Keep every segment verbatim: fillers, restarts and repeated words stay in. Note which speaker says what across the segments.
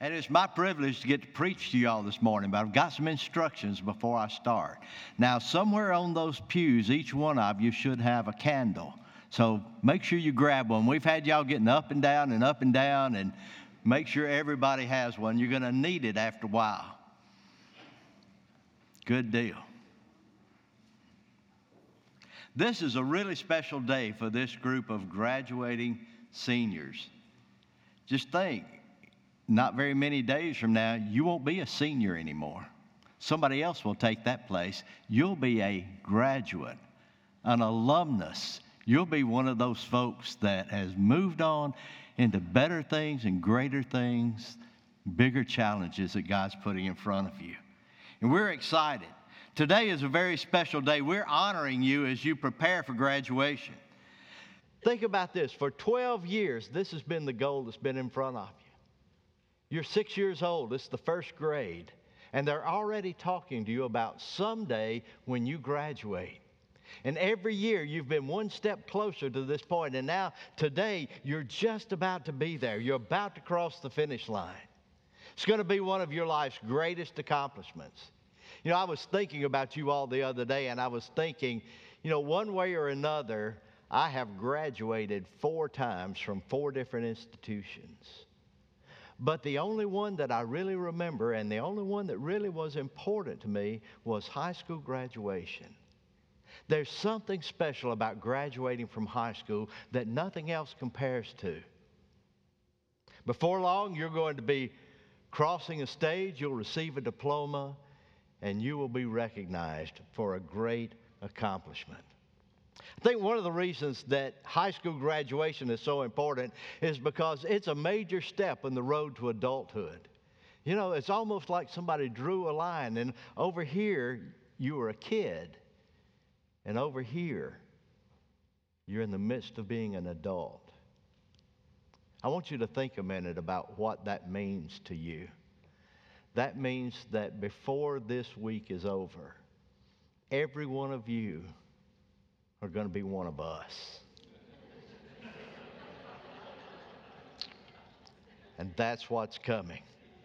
Speaker 1: And it's my privilege to get to preach to you all this morning, but I've got some instructions before I start. Now, somewhere on those pews, each one of you should have a candle. So make sure you grab one. We've had y'all getting up and down and up and down, and make sure everybody has one. You're going to need it after a while. Good deal. This is a really special day for this group of graduating seniors. Just think, not very many days from now, you won't be a senior anymore. Somebody else will take that place. You'll be a graduate, an alumnus. You'll be one of those folks that has moved on into better things and greater things, bigger challenges that God's putting in front of you. And we're excited. Today is a very special day. We're honoring you as you prepare for graduation. Think about this. For twelve years, this has been the goal that's been in front of you. You're six years old. It's the first grade. And they're already talking to you about someday when you graduate. And every year you've been one step closer to this point. And now today you're just about to be there. You're about to cross the finish line. It's going to be one of your life's greatest accomplishments. You know, I was thinking about you all the other day, and I was thinking, you know, one way or another, I have graduated four times from four different institutions. But the only one that I really remember, and the only one that really was important to me, was high school graduation. There's something special about graduating from high school that nothing else compares to. Before long, you're going to be crossing a stage, you'll receive a diploma, and you will be recognized for a great accomplishment. I think one of the reasons that high school graduation is so important is because it's a major step in the road to adulthood. You know, it's almost like somebody drew a line, and over here, you were a kid, and over here, you're in the midst of being an adult. I want you to think a minute about what that means to you. That means that before this week is over, every one of you are going to be one of us. And that's what's coming.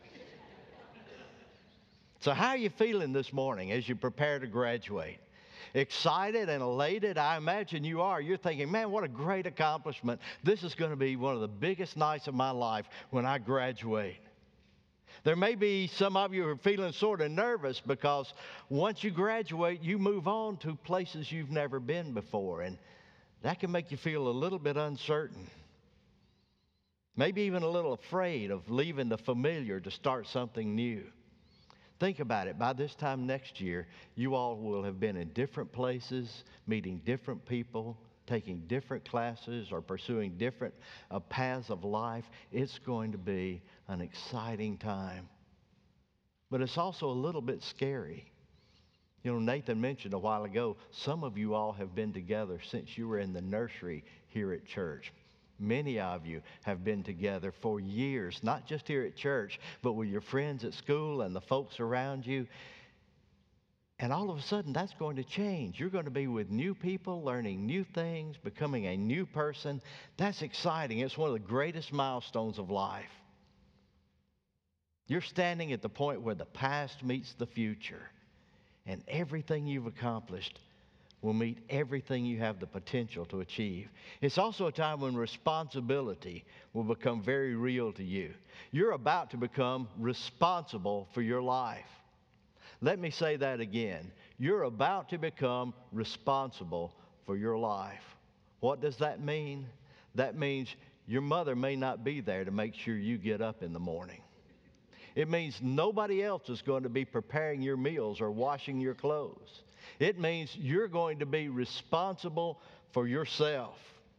Speaker 1: So how are you feeling this morning as you prepare to graduate? Excited and elated? I imagine you are. You're thinking, man, what a great accomplishment. This is going to be one of the biggest nights of my life when I graduate. There may be some of you who are feeling sort of nervous because once you graduate, you move on to places you've never been before, and that can make you feel a little bit uncertain. Maybe even a little afraid of leaving the familiar to start something new. Think about it. By this time next year, you all will have been in different places, meeting different people, taking different classes, or pursuing different uh, paths of life. It's going to be an exciting time. But it's also a little bit scary. You know, Nathan mentioned a while ago, some of you all have been together since you were in the nursery here at church. Many of you have been together for years, not just here at church, but with your friends at school and the folks around you. And all of a sudden, that's going to change. You're going to be with new people, learning new things, becoming a new person. That's exciting. It's one of the greatest milestones of life. You're standing at the point where the past meets the future, and everything you've accomplished will meet everything you have the potential to achieve. It's also a time when responsibility will become very real to you. You're about to become responsible for your life. Let me say that again. You're about to become responsible for your life. What does that mean? That means your mother may not be there to make sure you get up in the morning. It means nobody else is going to be preparing your meals or washing your clothes. It means you're going to be responsible for yourself.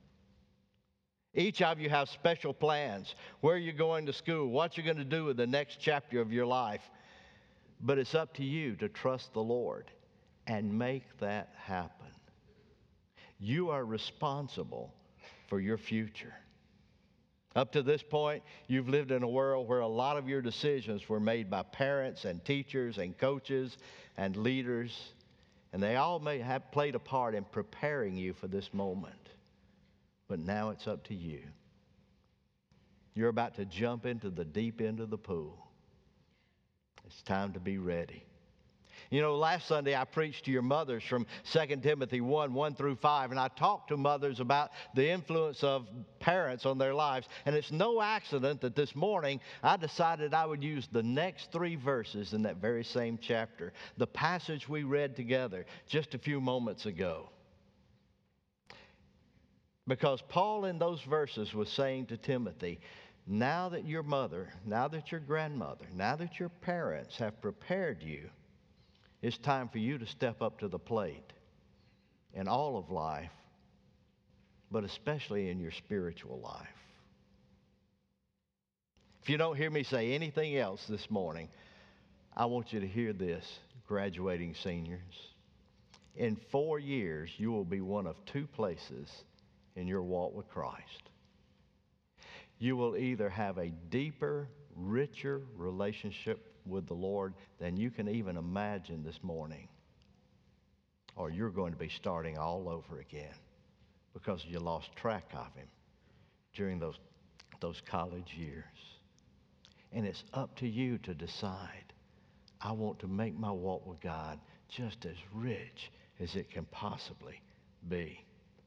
Speaker 1: Each of you have special plans, where you're going to school, what you're going to do with the next chapter of your life. But it's up to you to trust the Lord and make that happen. You are responsible for your future. Up to this point, you've lived in a world where a lot of your decisions were made by parents and teachers and coaches and leaders, and they all may have played a part in preparing you for this moment. But now it's up to you. You're about to jump into the deep end of the pool. It's time to be ready. You know, last Sunday I preached to your mothers from Second Timothy one, one through five, and I talked to mothers about the influence of parents on their lives. And it's no accident that this morning I decided I would use the next three verses in that very same chapter, the passage we read together just a few moments ago. Because Paul in those verses was saying to Timothy, now that your mother, now that your grandmother, now that your parents have prepared you, it's time for you to step up to the plate in all of life, but especially in your spiritual life. If you don't hear me say anything else this morning, I want you to hear this, graduating seniors. In four years, you will be one of two places in your walk with Christ. You will either have a deeper, richer relationship with the Lord than you can even imagine this morning, or you're going to be starting all over again because you lost track of Him during those, those college years. And it's up to you to decide, I want to make my walk with God just as rich as it can possibly be.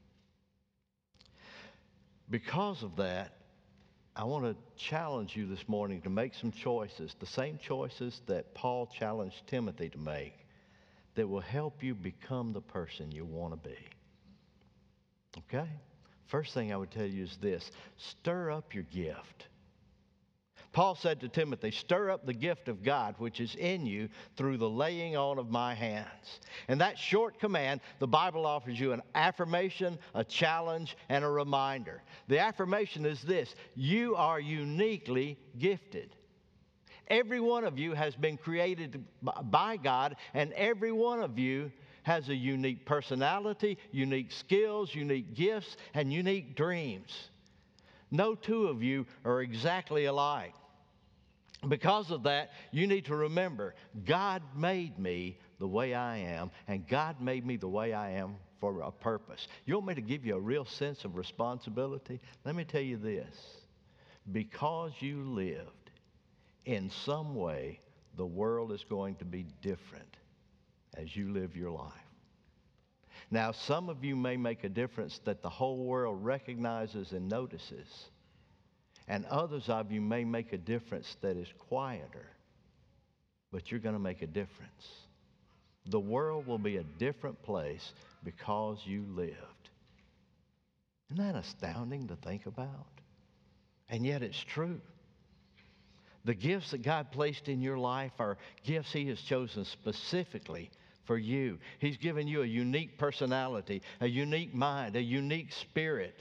Speaker 1: Because of that, I want to challenge you this morning to make some choices, the same choices that Paul challenged Timothy to make, that will help you become the person you want to be. Okay? First thing I would tell you is this: stir up your gift. Paul said to Timothy, stir up the gift of God which is in you through the laying on of my hands. In that short command, the Bible offers you an affirmation, a challenge, and a reminder. The affirmation is this: you are uniquely gifted. Every one of you has been created by God, and every one of you has a unique personality, unique skills, unique gifts, and unique dreams. No two of you are exactly alike. Because of that, you need to remember, God made me the way I am, and God made me the way I am for a purpose. You want me to give you a real sense of responsibility? Let me tell you this. Because you lived, in some way, the world is going to be different as you live your life. Now, some of you may make a difference that the whole world recognizes and notices. And others of you may make a difference that is quieter, but you're going to make a difference. The world will be a different place because you lived. Isn't that astounding to think about? And yet it's true. The gifts that God placed in your life are gifts He has chosen specifically for you. He's given you a unique personality, a unique mind, a unique spirit.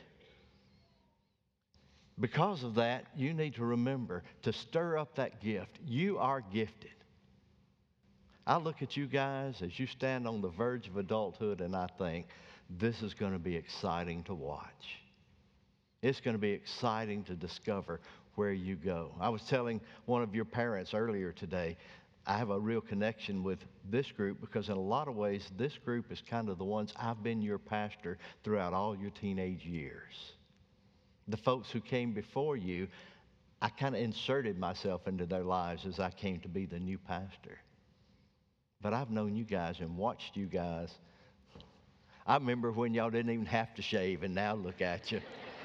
Speaker 1: Because of that, you need to remember to stir up that gift. You are gifted. I look at you guys as you stand on the verge of adulthood, and I think, this is going to be exciting to watch. It's going to be exciting to discover where you go. I was telling one of your parents earlier today, I have a real connection with this group because in a lot of ways, this group is kind of the ones I've been your pastor throughout all your teenage years. The folks who came before you, I kind of inserted myself into their lives as I came to be the new pastor. But I've known you guys and watched you guys. I remember when y'all didn't even have to shave, and now look at you.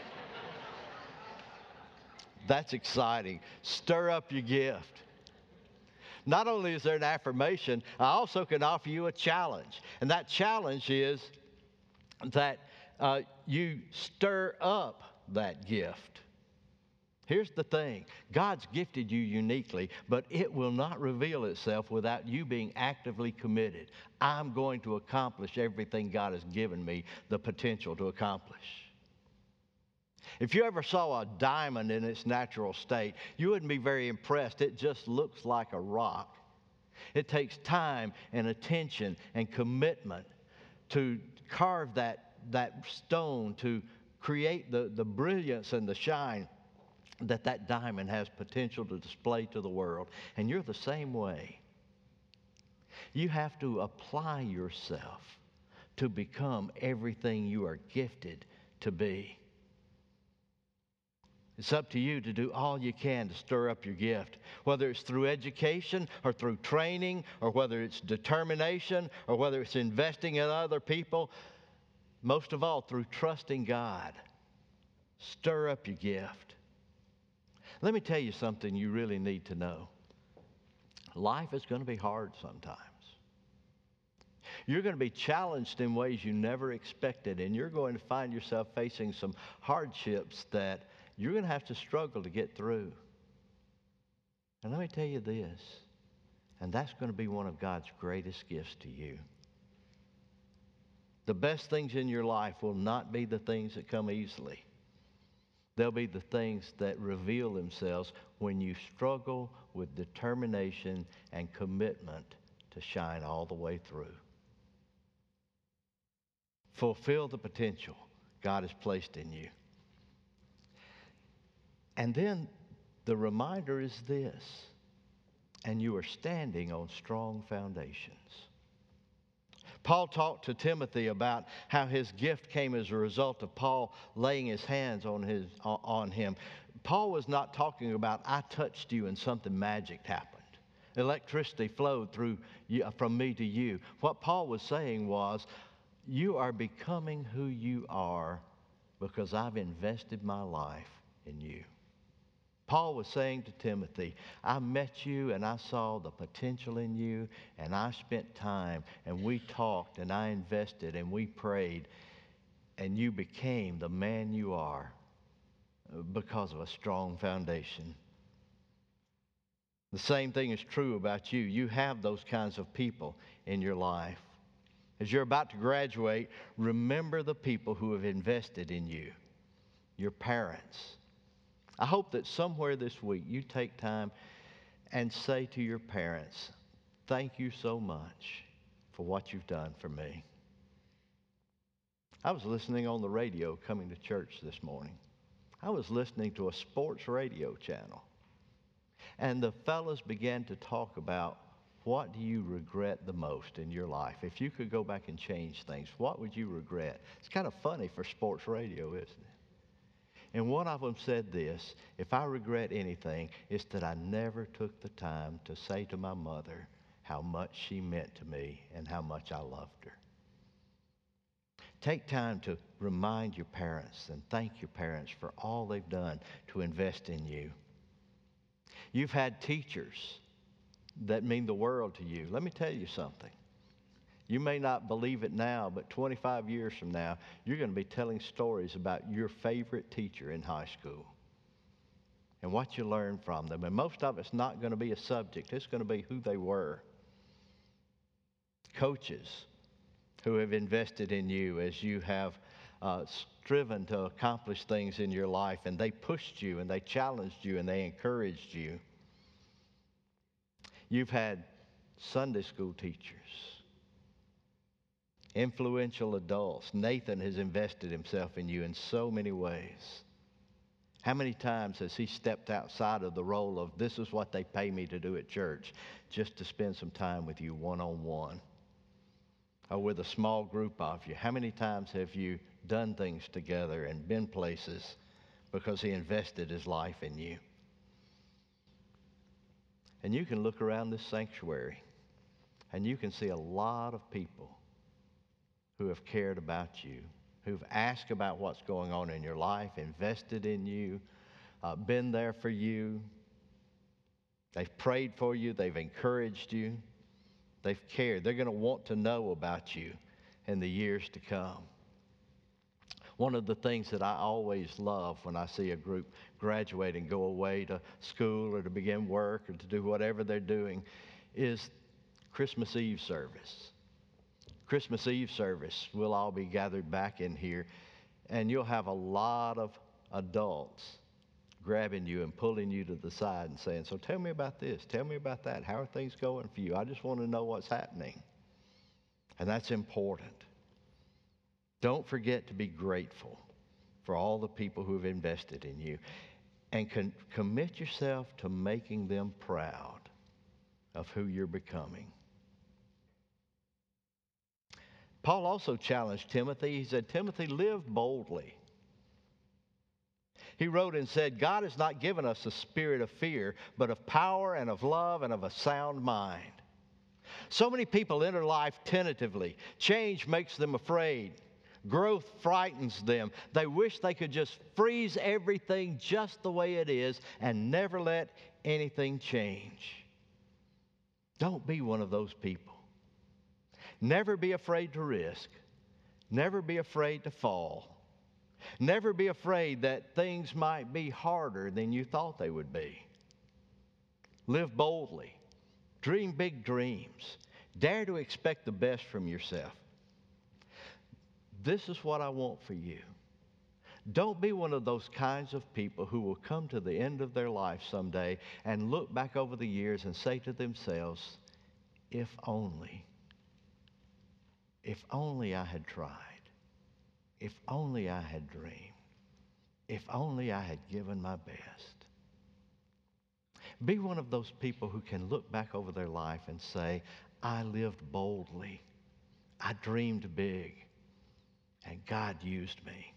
Speaker 1: That's exciting. Stir up your gift. Not only is there an affirmation, I also can offer you a challenge. And that challenge is that uh, you stir up that gift. Here's the thing. God's gifted you uniquely, but it will not reveal itself without you being actively committed. I'm going to accomplish everything God has given me the potential to accomplish. If you ever saw a diamond in its natural state, you wouldn't be very impressed. It just looks like a rock. It takes time and attention and commitment to carve that, that stone, to create the, the brilliance and the shine that that diamond has potential to display to the world. And you're the same way. You have to apply yourself to become everything you are gifted to be. It's up to you to do all you can to stir up your gift, whether it's through education or through training, or whether it's determination, or whether it's investing in other people. Most of all, through trusting God. Stir up your gift. Let me tell you something you really need to know. Life is going to be hard sometimes. You're going to be challenged in ways you never expected, and you're going to find yourself facing some hardships that you're going to have to struggle to get through. And let me tell you this, and that's going to be one of God's greatest gifts to you. The best things in your life will not be the things that come easily. They'll be the things that reveal themselves when you struggle with determination and commitment to shine all the way through. Fulfill the potential God has placed in you. And then the reminder is this, and you are standing on strong foundations. Paul talked to Timothy about how his gift came as a result of Paul laying his hands on, his, on him. Paul was not talking about, I touched you and something magic happened. Electricity flowed through you, from me to you. What Paul was saying was, you are becoming who you are because I've invested my life in you. Paul was saying to Timothy, I met you and I saw the potential in you, and I spent time and we talked and I invested and we prayed, and you became the man you are because of a strong foundation. The same thing is true about you. You have those kinds of people in your life. As you're about to graduate, remember the people who have invested in you, your parents. I hope that somewhere this week you take time and say to your parents, thank you so much for what you've done for me. I was listening on the radio coming to church this morning. I was listening to a sports radio channel. And the fellas began to talk about, what do you regret the most in your life? If you could go back and change things, what would you regret? It's kind of funny for sports radio, isn't it? And one of them said this, if I regret anything, it's that I never took the time to say to my mother how much she meant to me and how much I loved her. Take time to remind your parents and thank your parents for all they've done to invest in you. You've had teachers that mean the world to you. Let me tell you something. You may not believe it now, but twenty-five years from now, you're going to be telling stories about your favorite teacher in high school and what you learned from them. And most of it's not going to be a subject. It's going to be who they were. Coaches who have invested in you as you have uh, striven to accomplish things in your life, and they pushed you and they challenged you and they encouraged you. You've had Sunday school teachers, influential adults. Nathan has invested himself in you in so many ways. How many times has he stepped outside of the role of this is what they pay me to do at church, just to spend some time with you one-on-one or with a small group of you? How many times have you done things together and been places because he invested his life in you? And you can look around this sanctuary and you can see a lot of people who have cared about you, who've asked about what's going on in your life, invested in you, uh, been there for you. They've prayed for you. They've encouraged you. They've cared. They're going to want to know about you in the years to come. One of the things that I always love when I see a group graduate and go away to school or to begin work or to do whatever they're doing is Christmas Eve service. Christmas Eve service, we'll all be gathered back in here, and you'll have a lot of adults grabbing you and pulling you to the side and saying, so tell me about this, tell me about that. How are things going for you? I just want to know what's happening. And that's important. Don't forget to be grateful for all the people who have invested in you, and con- commit yourself to making them proud of who you're becoming. Paul also challenged Timothy. He said, Timothy, live boldly. He wrote and said, God has not given us a spirit of fear, but of power and of love and of a sound mind. So many people enter life tentatively. Change makes them afraid. Growth frightens them. They wish they could just freeze everything just the way it is and never let anything change. Don't be one of those people. Never be afraid to risk. Never be afraid to fall. Never be afraid that things might be harder than you thought they would be. Live boldly. Dream big dreams. Dare to expect the best from yourself. This is what I want for you. Don't be one of those kinds of people who will come to the end of their life someday and look back over the years and say to themselves, if only, if only I had tried. If only I had dreamed. If only I had given my best. Be one of those people who can look back over their life and say, I lived boldly. I dreamed big. And God used me.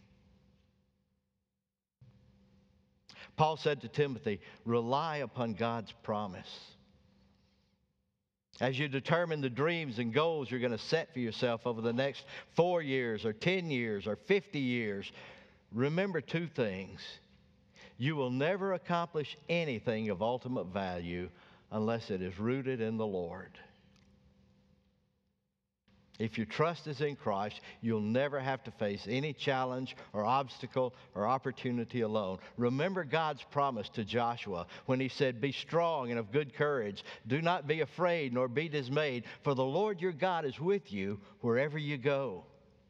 Speaker 1: Paul said to Timothy, rely upon God's promise. As you determine the dreams and goals you're going to set for yourself over the next four years or ten years or fifty years, remember two things. You will never accomplish anything of ultimate value unless it is rooted in the Lord. If your trust is in Christ, you'll never have to face any challenge or obstacle or opportunity alone. Remember God's promise to Joshua when he said, be strong and of good courage. Do not be afraid nor be dismayed, for the Lord your God is with you wherever you go.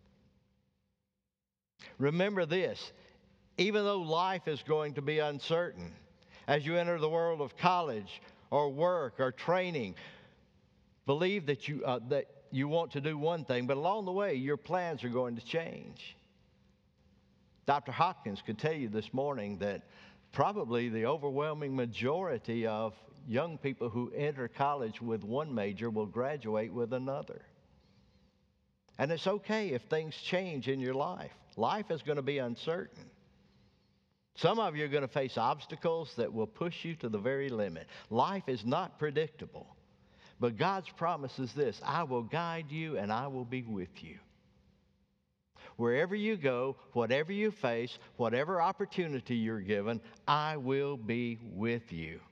Speaker 1: Remember this, even though life is going to be uncertain, as you enter the world of college or work or training, believe that you uh, that you want to do one thing, but along the way, your plans are going to change. Doctor Hopkins could tell you this morning that probably the overwhelming majority of young people who enter college with one major will graduate with another. And it's okay if things change in your life. Life is going to be uncertain. Some of you are going to face obstacles that will push you to the very limit. Life is not predictable. But God's promise is this, I will guide you and I will be with you. Wherever you go, whatever you face, whatever opportunity you're given, I will be with you.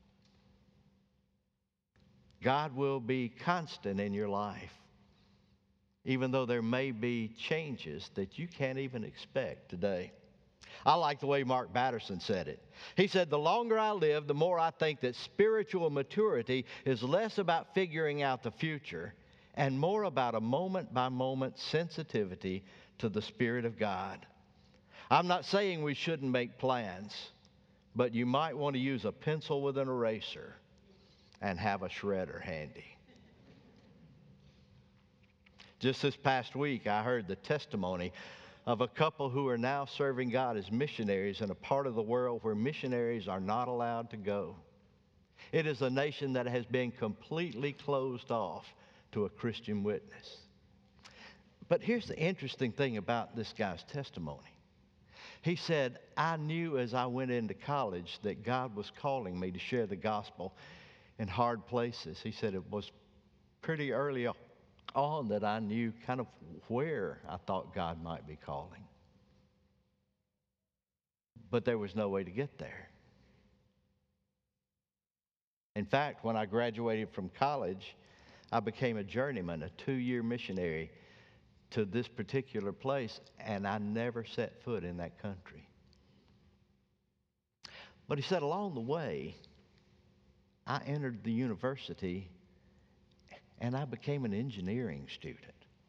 Speaker 1: God will be constant in your life, even though there may be changes that you can't even expect today. I like the way Mark Batterson said it. He said, the longer I live, the more I think that spiritual maturity is less about figuring out the future and more about a moment-by-moment sensitivity to the Spirit of God. I'm not saying we shouldn't make plans, but you might want to use a pencil with an eraser and have a shredder handy. Just this past week, I heard the testimony of a couple who are now serving God as missionaries in a part of the world where missionaries are not allowed to go. It is a nation that has been completely closed off to a Christian witness. But here's the interesting thing about this guy's testimony. He said, I knew as I went into college that God was calling me to share the gospel in hard places. He said it was pretty early on that I knew kind of where I thought God might be calling. But there was no way to get there. In fact, when I graduated from college, I became a journeyman, a two-year missionary to this particular place, and I never set foot in that country. But he said along the way, I entered the university and I became an engineering student.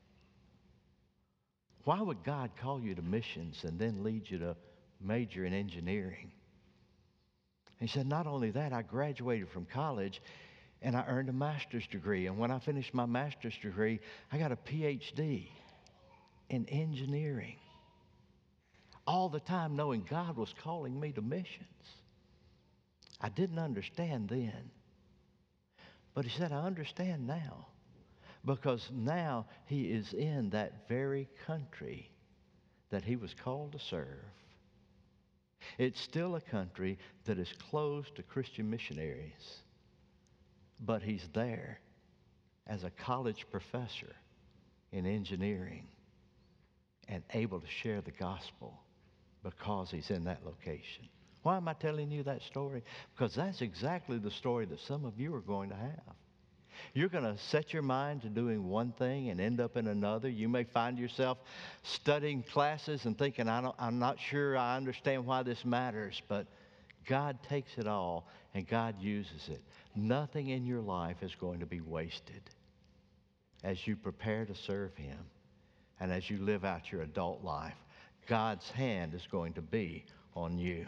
Speaker 1: Why would God call you to missions and then lead you to major in engineering? He said, not only that, I graduated from college and I earned a master's degree. And when I finished my master's degree, I got a P H D in engineering. All the time knowing God was calling me to missions. I didn't understand then. But he said, I understand now. Because now he is in that very country that he was called to serve. It's still a country that is closed to Christian missionaries. But he's there as a college professor in engineering and able to share the gospel because he's in that location. Why am I telling you that story? Because that's exactly the story that some of you are going to have. You're going to set your mind to doing one thing and end up in another. You may find yourself studying classes and thinking, I don't, I'm not sure I understand why this matters, but God takes it all and God uses it. Nothing in your life is going to be wasted as you prepare to serve Him and as you live out your adult life. God's hand is going to be on you.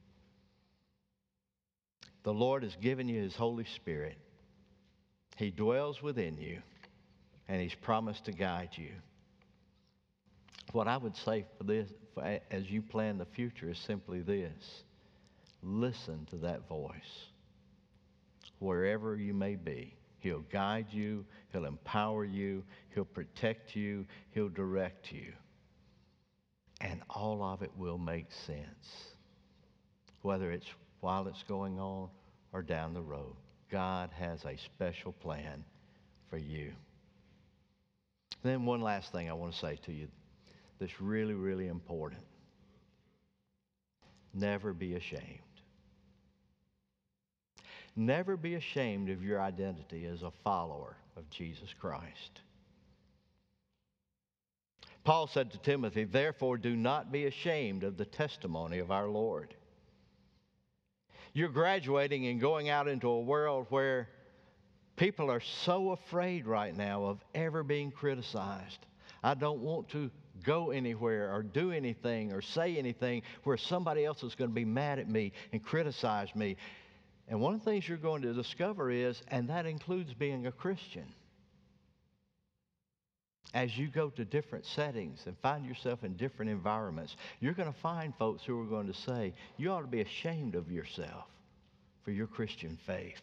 Speaker 1: The Lord has given you His Holy Spirit. He dwells within you, and He's promised to guide you. What I would say for this, for as you plan the future, is simply this. Listen to that voice. Wherever you may be, He'll guide you, He'll empower you, He'll protect you, He'll direct you. And all of it will make sense, whether it's while it's going on or down the road. God has a special plan for you. Then one last thing I want to say to you that's really, really important. Never be ashamed. Never be ashamed of your identity as a follower of Jesus Christ. Paul said to Timothy, therefore do not be ashamed of the testimony of our Lord. You're graduating and going out into a world where people are so afraid right now of ever being criticized. I don't want to go anywhere or do anything or say anything where somebody else is going to be mad at me and criticize me. And one of the things you're going to discover is, and that includes being a Christian, as you go to different settings and find yourself in different environments, you're going to find folks who are going to say, you ought to be ashamed of yourself for your Christian faith.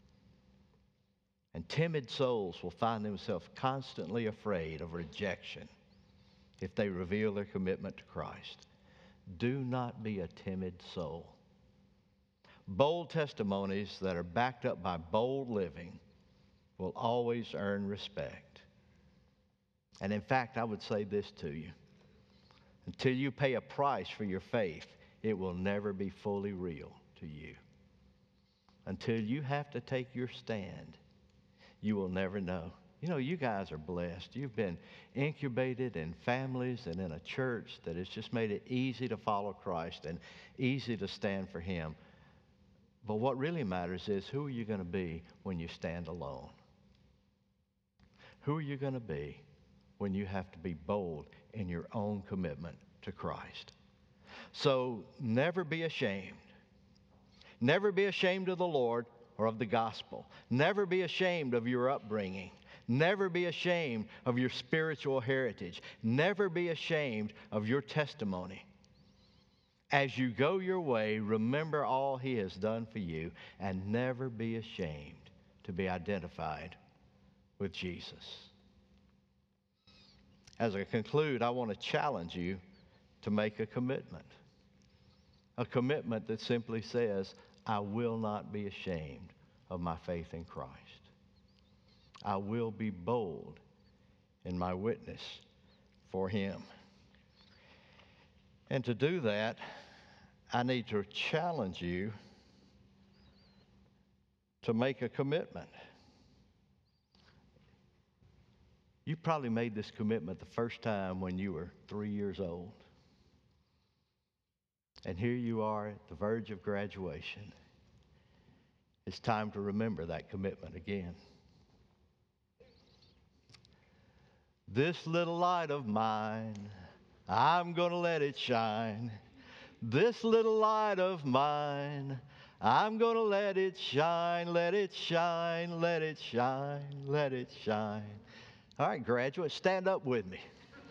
Speaker 1: And timid souls will find themselves constantly afraid of rejection if they reveal their commitment to Christ. Do not be a timid soul. Bold testimonies that are backed up by bold living will always earn respect. And in fact, I would say this to you. Until you pay a price for your faith, it will never be fully real to you. Until you have to take your stand, you will never know. You know, you guys are blessed. You've been incubated in families and in a church that has just made it easy to follow Christ and easy to stand for Him. But what really matters is, who are you going to be when you stand alone? Who are you going to be when you have to be bold in your own commitment to Christ? So never be ashamed. Never be ashamed of the Lord or of the gospel. Never be ashamed of your upbringing. Never be ashamed of your spiritual heritage. Never be ashamed of your testimony. As you go your way, remember all He has done for you, and never be ashamed to be identified with Jesus. As I conclude, I want to challenge you to make a commitment. A commitment that simply says, I will not be ashamed of my faith in Christ. I will be bold in my witness for Him. And to do that, I need to challenge you to make a commitment. You probably made this commitment the first time when you were three years old. And here you are at the verge of graduation. It's time to remember that commitment again. This little light of mine, I'm going to let it shine. This little light of mine, I'm going to let it shine, let it shine, let it shine, let it shine. All right, graduates, stand up with me.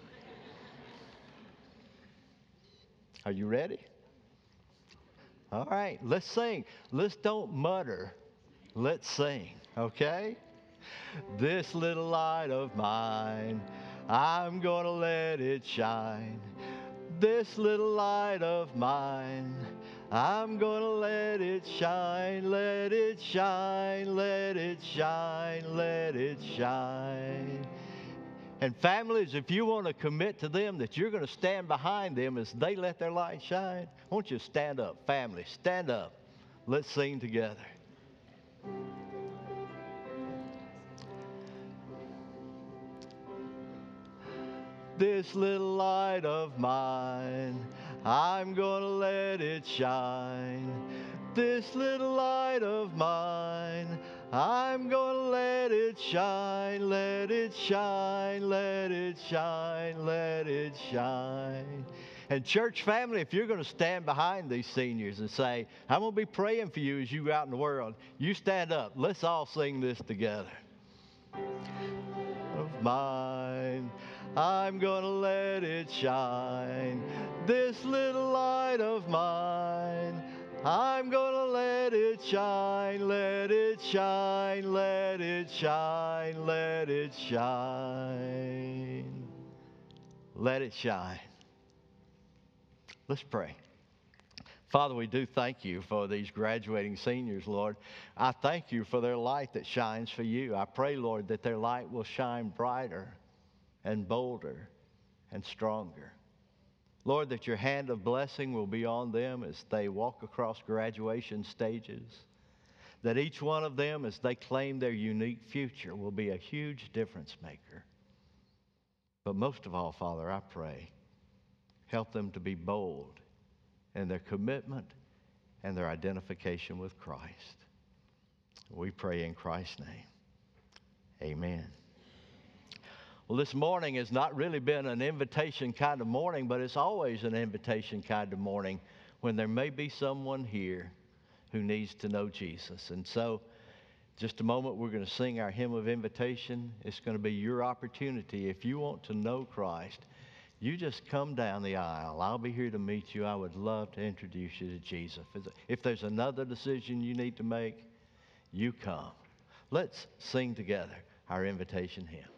Speaker 1: Are you ready? All right, let's sing. Let's don't mutter. Let's sing, okay? This little light of mine, I'm going to let it shine. This little light of mine, I'm gonna let it shine, let it shine, let it shine, let it shine. And families, if you want to commit to them that you're going to stand behind them as they let their light shine, won't you stand up? Family, stand up. Let's sing together. This little light of mine, I'm going to let it shine. This little light of mine, I'm going to let it shine, let it shine, let it shine, let it shine. And church family, if you're going to stand behind these seniors and say, I'm going to be praying for you as you go out in the world, you stand up. Let's all sing this together. Of mine, I'm going to let it shine. This little light of mine, I'm going to let it shine, let it shine, let it shine, let it shine. Let it shine. Let's pray. Father, we do thank you for these graduating seniors, Lord. I thank you for their light that shines for you. I pray, Lord, that their light will shine brighter and bolder and stronger. Lord, that your hand of blessing will be on them as they walk across graduation stages. That each one of them, as they claim their unique future, will be a huge difference maker. But most of all, Father, I pray, help them to be bold in their commitment and their identification with Christ. We pray in Christ's name. Amen. Well, this morning has not really been an invitation kind of morning, but it's always an invitation kind of morning when there may be someone here who needs to know Jesus. And so, just a moment, we're going to sing our hymn of invitation. It's going to be your opportunity. If you want to know Christ, you just come down the aisle. I'll be here to meet you. I would love to introduce you to Jesus. If there's another decision you need to make, you come. Let's sing together our invitation hymn.